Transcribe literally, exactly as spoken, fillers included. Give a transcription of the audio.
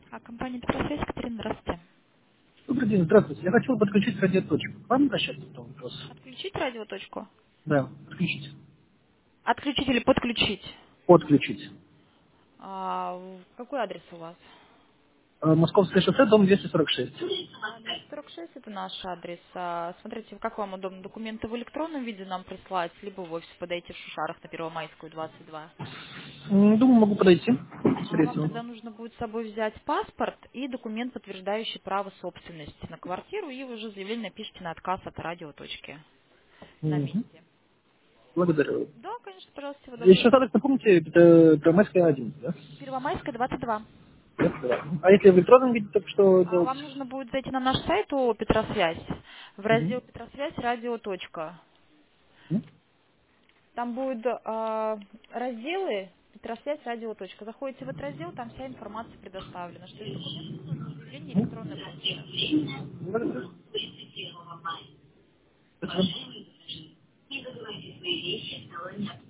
А компания «Петросвязь», Катерина, здравствуйте. Добрый день, здравствуйте. Я хотел подключить радиоточку. К вам обращаться по этому вопросу? Отключить радиоточку? Да, подключить. Отключить или подключить? Подключить. А, в- какой адрес у вас? Э, Московское шоссе, дом двести сорок шесть. А, двести сорок шесть это наш адрес. А, смотрите, как вам удобно, документы в электронном виде нам прислать, либо в офис подойти в Шушарах на Первомайскую, двадцать два. М, Думаю, могу подойти, А скорее вам всего. тогда нужно будет с собой взять паспорт и документ, подтверждающий право собственности на квартиру, и вы уже заявление напишите на отказ от радиоточки на Мгм. месте. Благодарю. Да, конечно, пожалуйста, всего Еще доброго. адрес напомните, это Первомайская один, да? Первомайская, двадцать два. Да, да. А если в электронном виде, то что А делать? вам нужно будет зайти на наш сайт ООО «Петросвязь», в Мгм. раздел «Петросвязь. Радио. Точка». М? Там будут а, разделы «Петросвязь. Радио. Точка». Заходите в этот раздел, там вся информация предоставлена. Что из документов нужно, заявление, электронная почта. Благодарю. Спасибо.